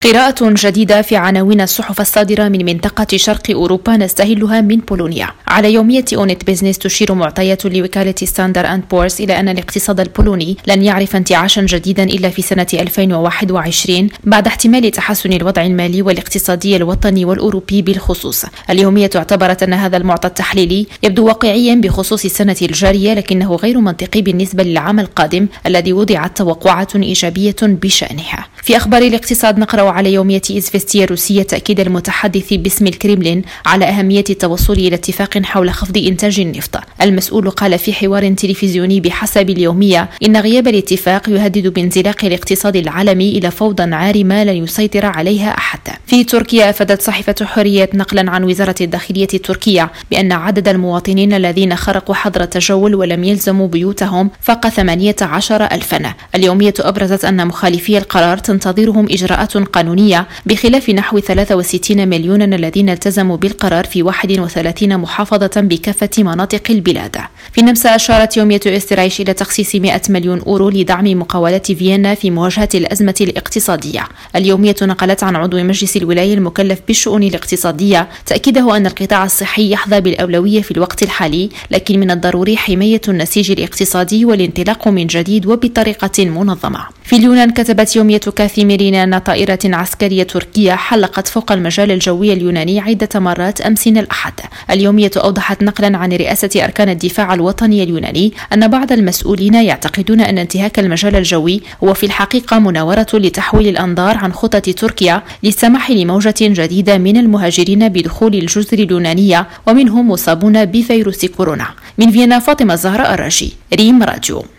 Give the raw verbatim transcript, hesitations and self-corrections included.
قراءة جديدة في عناوين الصحف الصادرة من منطقة شرق أوروبا نستهلها من بولونيا. على يومية أونت بيزنس تشير معطيات لوكالة ستاندر أند بورس إلى أن الاقتصاد البولوني لن يعرف انتعاشا جديدا إلا في سنة ألفين وواحد وعشرين بعد احتمال تحسن الوضع المالي والاقتصادي الوطني والأوروبي بالخصوص. اليومية اعتبرت أن هذا المعطى التحليلي يبدو واقعيا بخصوص السنة الجارية، لكنه غير منطقي بالنسبة للعام القادم الذي وضعت توقعات إيجابية بشأنها. في أخبار الاقتصاد نقرأ على يومية إزفستيا الروسية تأكيد المتحدث باسم الكريملين على أهمية التوصل إلى اتفاق حول خفض إنتاج النفط. المسؤول قال في حوار تلفزيوني بحسب اليومية إن غياب الاتفاق يهدد بانزلاق الاقتصاد العالمي إلى فوضى عارمة لن يسيطر عليها أحد. في تركيا أفادت صحيفة حرية نقلا عن وزارة الداخلية التركية بأن عدد المواطنين الذين خرقوا حظر التجول ولم يلزموا بيوتهم فاق ثمانية عشر ألفا. اليومية أبرزت أن مخالفي القرار تنتظرهم إجراءات قانونية بخلاف نحو ثلاثة وستين مليونا الذين التزموا بالقرار في واحد وثلاثين محافظة بكافة مناطق البلاد. في النمسا أشارت يومية أسترايش إلى تخصيص مئة مليون أورو لدعم مقاولات فيينا في مواجهة الأزمة الاقتصادية. اليومية نقلت عن عضو مجلس الولاية المكلف بالشؤون الاقتصادية تأكيده أن القطاع الصحي يحظى بالأولوية في الوقت الحالي، لكن من الضروري حماية النسيج الاقتصادي والانطلاق من جديد وبطريقة منظمة. في اليونان كتبت يومية كاثيميرين أن طائرة عسكرية تركية حلقت فوق المجال الجوي اليوناني عدة مرات أمس الأحد. اليومية أوضحت نقلا عن رئاسة أركان الدفاع الوطني اليوناني أن بعض المسؤولين يعتقدون أن انتهاك المجال الجوي هو في الحقيقة مناورة لتحويل الأنظار عن خطط تركيا للسماح لموجة جديدة من المهاجرين بدخول الجزر اليونانية ومنهم مصابون بفيروس كورونا. من فيينا فاطمة الزهراء الراشي، ريم راديو.